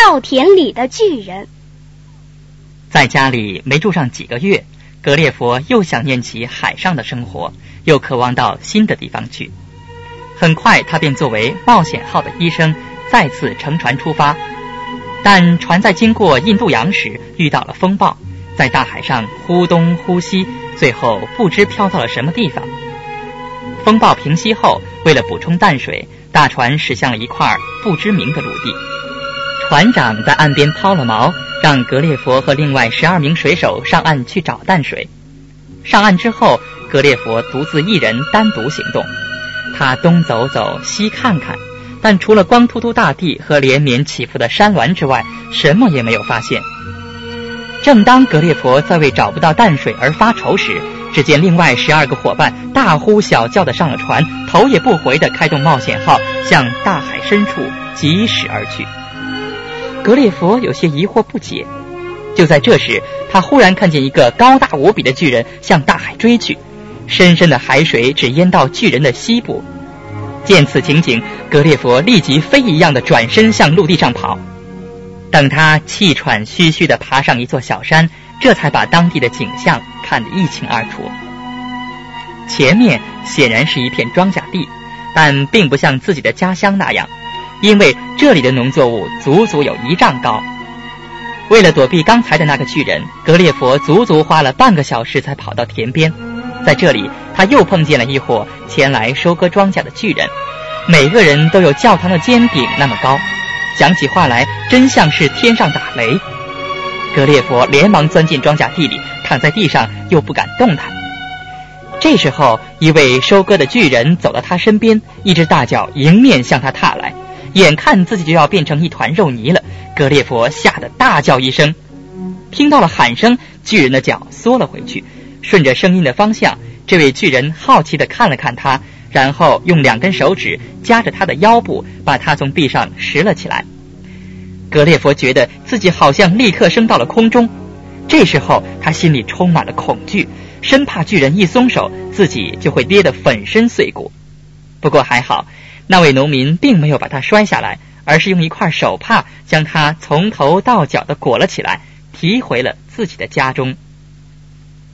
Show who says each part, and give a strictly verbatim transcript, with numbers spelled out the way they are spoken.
Speaker 1: 稻田里的巨人。
Speaker 2: 在家里没住上几个月，格列佛又想念起海上的生活，又渴望到新的地方去。很快他便作为冒险号的医生再次乘船出发，但船在经过印度洋时遇到了风暴，在大海上忽东忽西，最后不知飘到了什么地方。风暴平息后，为了补充淡水，大船驶向了一块不知名的陆地。船长在岸边抛了锚，让格列佛和另外十二名水手上岸去找淡水。上岸之后，格列佛独自一人单独行动，他东走走西看看，但除了光秃秃大地和连绵起伏的山峦之外，什么也没有发现。正当格列佛在为找不到淡水而发愁时，只见另外十二个伙伴大呼小叫地上了船，头也不回地开动冒险号向大海深处疾驶而去。格列佛有些疑惑不解，就在这时，他忽然看见一个高大无比的巨人向大海追去，深深的海水只淹到巨人的膝部。见此情景，格列佛立即飞一样的转身向陆地上跑。等他气喘吁吁地爬上一座小山，这才把当地的景象看得一清二楚。前面显然是一片庄稼地，但并不像自己的家乡那样，因为这里的农作物足足有一丈高。为了躲避刚才的那个巨人，格列佛足足花了半个小时才跑到田边。在这里，他又碰见了一伙前来收割庄稼的巨人，每个人都有教堂的尖顶那么高，讲起话来真像是天上打雷。格列佛连忙钻进庄稼地里，躺在地上又不敢动弹。这时候，一位收割的巨人走到他身边，一只大脚迎面向他踏来，眼看自己就要变成一团肉泥了，格列佛吓得大叫一声。听到了喊声，巨人的脚缩了回去，顺着声音的方向，这位巨人好奇地看了看他，然后用两根手指夹着他的腰部，把他从地上拾了起来。格列佛觉得自己好像立刻升到了空中，这时候他心里充满了恐惧，生怕巨人一松手，自己就会跌得粉身碎骨。不过还好，那位农民并没有把他摔下来，而是用一块手帕将他从头到脚的裹了起来，提回了自己的家中。